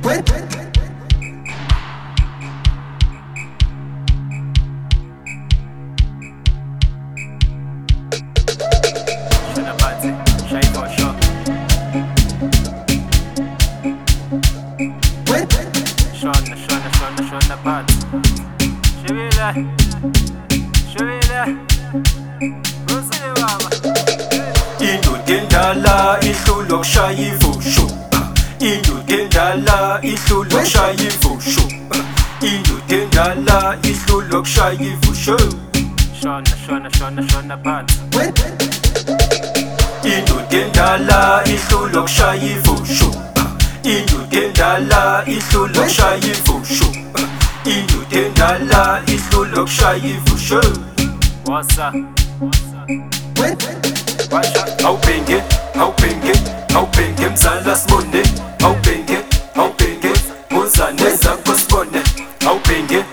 Indudendala ihlulwa kushaya ivushu. Indudendala ihlulwa kushaya ivushu. Indudendala ihlulwa kushaya ivushu. Shona phansi. Indudendala ihlulwa kushaya ivushu. Indudendala ihlulwa kushaya ivushu. Indudendala ihlulwa kushaya ivushu. Wasa Awubhenge mzala sibone. Awubhenge muzane zakho sibone. Awubhenge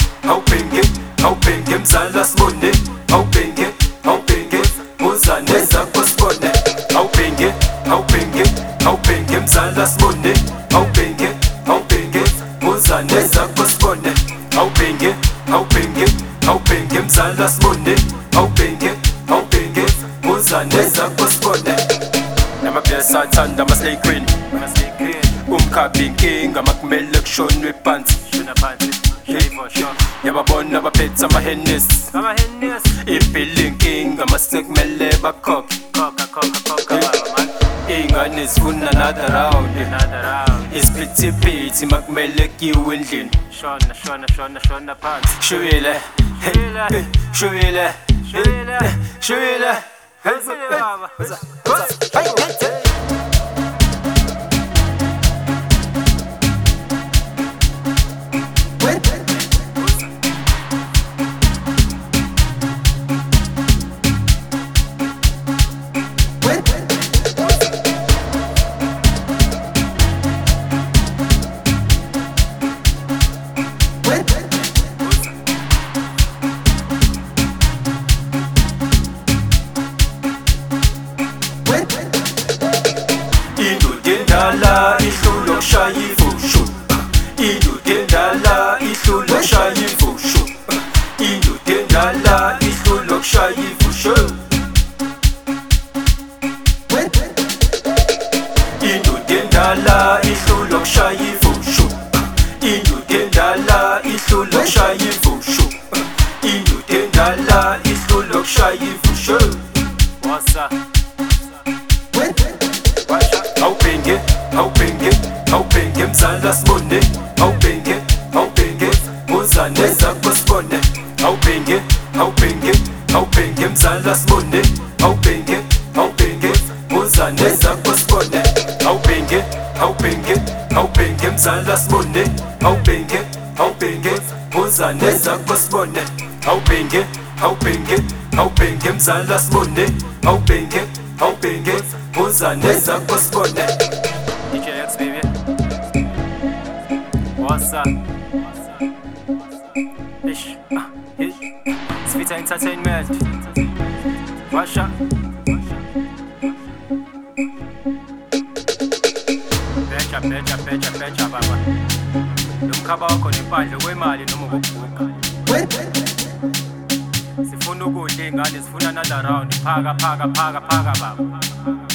mzala sibone. Awubhenge muzane zakho sibone. Awubhenge mzala sibone. Awubhenge muzane zakho sibone. Awubhenge mzala sibone. Awubhenge muzane zakho sibone. Namabless athanda ama-slay queen. Umkhaphi inkinga makumele kushonwe phansi. Yababona abaphethe ama-Hennes. Iphile inkinga masekumele bakhokhe. Iy'ngane zifuna another round. Isiphithiphithi makumele kiwe endlini. Shona phansi. Shuyile Indudendala ihlulwa kushaya ivushu. Indudendala ihlulwa kushaya ivushu. Indudendala ihlulwa kushaya ivushu. Indudendala ihlulwa kushaya ivushu. Indudendala ihlulwa kushaya ivushu. Indudendala ihlulwa kushaya ivushu. Wasa Awubhenge mzala sibone. Awubhenge muzane zakho sibone. Awubhenge mzala sibone. Awubhenge muzane zakho sibone. Awubhenge mzala sibone. Awubhenge muzane zakho sibone. Awubhenge mzala sibone. Awubhenge muzane zakho sibone. DJ X baby. What's up? Ish. Svita Entertainment. Russia. Becha baba. Lumkhaba wakho nempandla kwemali noma ukubuka. Sifuna ukudla ingane, sifuna another round. Phaka baba.